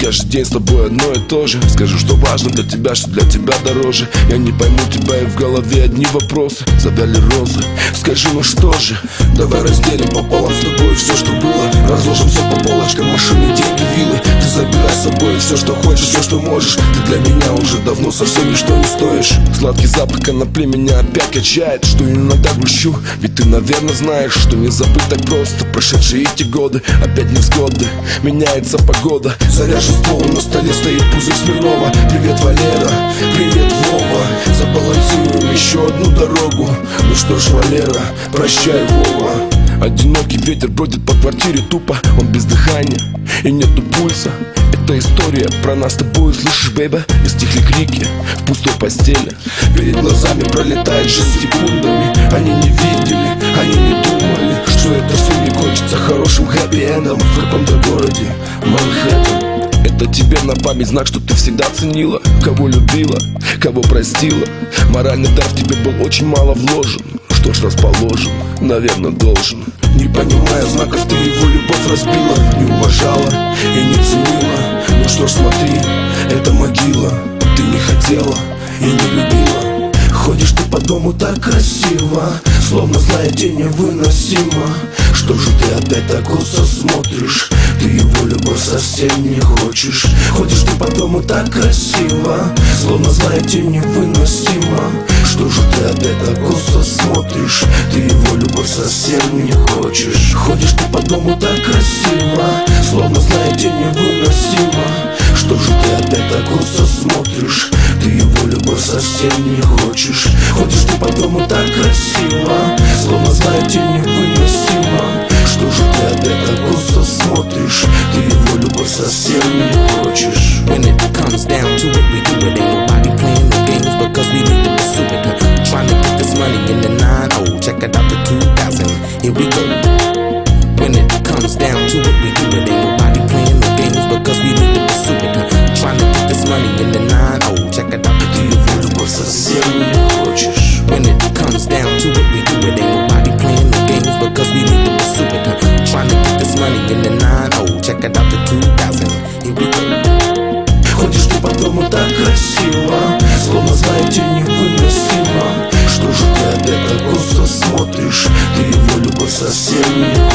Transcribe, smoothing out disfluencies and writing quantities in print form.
каждый день с тобой одно и то же. Скажу, что важно для тебя, что для тебя дороже. Я не пойму тебя, и в голове одни вопросы. Завяли розы, скажи, ну что же? Давай разделим пополам с тобой все, что было. Разложим все по полочкам, машины, деньги, виллы. Ты забирай с собой все, что хочешь, все, что можешь. Ты для меня уже давно совсем ничто не стоишь. Сладкий запах конопли меня опять качает, что иногда грущу. Ведь ты, наверное, знаешь, что не забыть так просто. Прошедшие эти годы, опять невзгоды. Меняется погода, заряжен ствол, на столе стоит пузырь Смирнова. Привет, Валера, привет, Вова. Забалансируем еще одну дорогу. Ну что ж, Валера, прощай, Вова. Одинокий ветер бродит по квартире тупо. Он без дыхания и нету пульса. Это история про нас с тобой, слышишь, бэйба? И стихли крики в пустой постели. Перед глазами пролетает жизнь секундами. Они не видели, они не думали, что это все не кончится хорошим хэппи-эндом в каком-то городе Манхэттен. Это тебе на память знак, что ты всегда ценила, кого любила, кого простила. Моральный дар в тебе был очень мало вложен. Что ж, расположен, наверное, должен. Не понимая знаков, ты его любовь разбила, не уважала и не ценила. Ну что ж, смотри, это могила. Ты не хотела и не любила. Ходишь ты по дому так красиво, словно злая тень невыносима. Что же ты опять так косо смотришь? Ты его любовь совсем не хочешь. Ходишь ты по дому так красиво, словно злая тень невыносима. Что же ты опять так косо смотришь? Ты его любовь совсем не хочешь. Ходишь ты по дому так красиво, словно злая тень невыносима. Что же ты опять так косо смотришь? Ты его любовь совсем не хочешь. Ходишь ты по дому так красиво, словно злая тень невыносима. Что же ты опять так косо смотришь? Ты его любовь совсем не хочешь. When it comes down to it, we do it. Ain't nobody playing no games because we need to pursue it. Trying to get this money in the 9-0. Check it out, the 2000. Here we go. When it comes down to it, we do it. Ain't nobody playing no games because we need to pursue it. Trying to get this money in the 9-0. Check it out, ты его любовь совсем не хочешь. when it comes down to it, we do it. Ain't nobody playing no games because we need to pursue it. Trying to get this money in the 9-0. Check it out, the 2000. Here we go. Ходишь ты по дому так красиво, словно злая тень невыносима. Что же ты опять так косо смотришь? Ты его любовь совсем не